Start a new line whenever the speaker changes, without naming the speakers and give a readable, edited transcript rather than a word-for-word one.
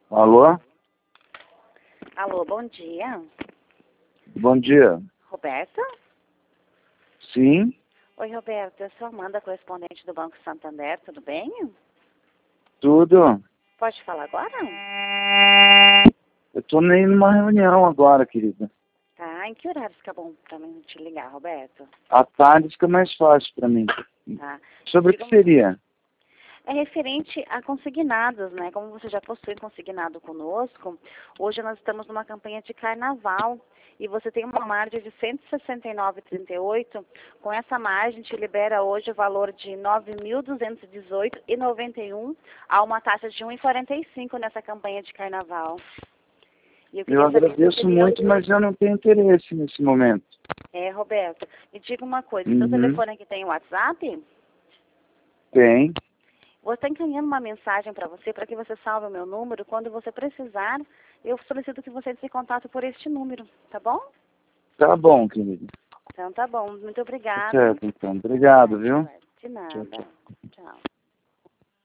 Alô?
Alô, bom dia.
Bom dia.
Roberta?
Sim?
Oi, Roberta. Eu sou Amanda, correspondente do Banco Santander. Tudo bem?
Tudo?
Pode falar agora?
Eu tô nem numa reunião agora, querida.
Tá. Em que horário fica bom pra mim te ligar, Roberto?
À tarde fica mais fácil pra mim.
Tá.
Sobre o que seria?
É referente a consignados, né? Como você já possui consignado conosco, hoje nós estamos numa campanha de carnaval e você tem uma margem de R$ 169,38. Com essa margem, te libera hoje o valor de R$ 9.218,91 a uma taxa de R$ 1,45 nessa campanha de carnaval. E
Eu agradeço muito, mas eu não tenho interesse nesse momento.
Roberto, me diga uma coisa, seu telefone aqui tem WhatsApp?
Tem.
Vou estar encaminhando uma mensagem para você, para que você salve o meu número. Quando você precisar, eu solicito que você entre em contato por este número, tá bom?
Tá bom, querido.
Então tá bom, muito obrigada.
Tá certo, então. Obrigado, viu?
De nada.
Tchau, tchau.